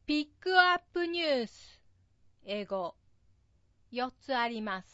ピックアップニュース、英語、4つあります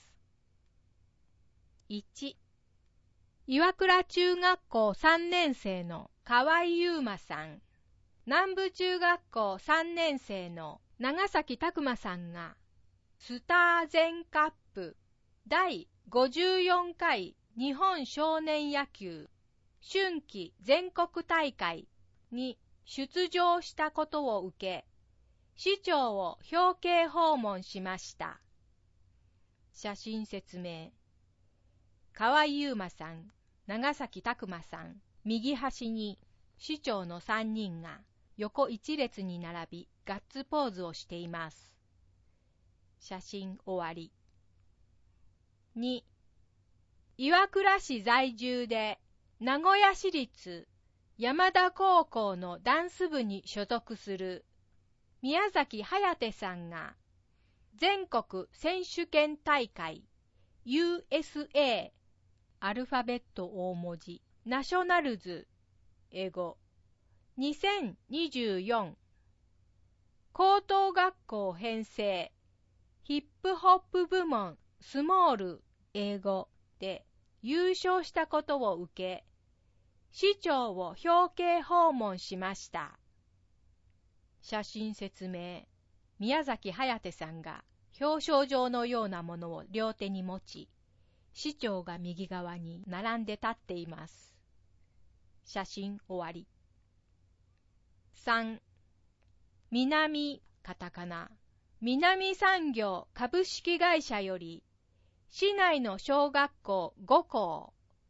。1、岩倉中学校3年生の河合優馬さん、南部中学校3年生の長崎拓馬さんが、スターゼンカップ第54回日本少年野球春季全国大会に出場したことを受け、市長を表敬訪問しました。写真説明。河合優馬さん、長崎拓馬さん、右端に市長の3人が横一列に並びガッツポーズをしています。写真終わり。2、岩倉市在住で名古屋市立山田高校のダンス部に所属する宮崎颯さんが全国選手権大会 USA アルファベット大文字ナショナルズ英語2024高等学校編成ヒップホップ部門スモール英語で優勝したことを受け、市長を表敬訪問しました。写真説明。宮崎颯さんが表彰状のようなものを両手に持ち、市長が右側に並んで立っています。写真終わり。3、南カタカナ南産業株式会社より市内の小学校5校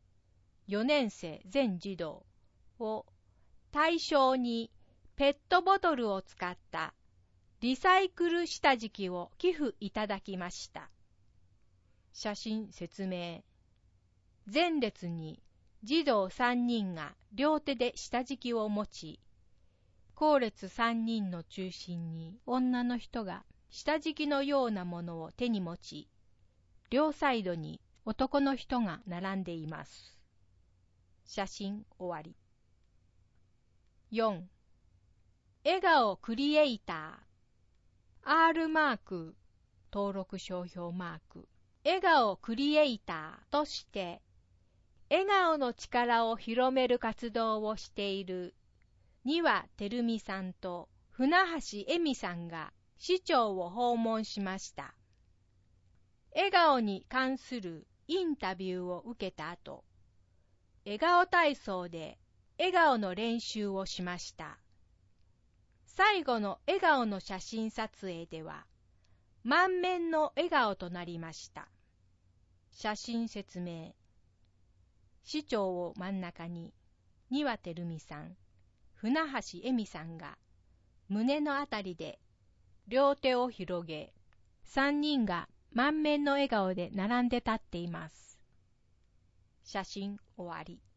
4年生全児童を対象にペットボトルを使ったリサイクル下敷きを寄付いただきました。写真説明。前列に児童3人が両手で下敷きを持ち、後列3人の中心に女の人が下敷きのようなものを手に持ち、両サイドに男の人が並んでいます。写真終わり。4、笑顔クリエイター R マーク登録商標マーク笑顔クリエイターとして笑顔の力を広める活動をしている丹羽照美さんと船橋恵美さんが市長を訪問しました。笑顔に関するインタビューを受けた後、笑顔体操で笑顔の練習をしました。最後の笑顔の写真撮影では、満面の笑顔となりました。写真説明。市長を真ん中に、丹羽照美さん、船橋恵美さんが胸のあたりで両手を広げ、3人が満面の笑顔で並んで立っています。写真終わり。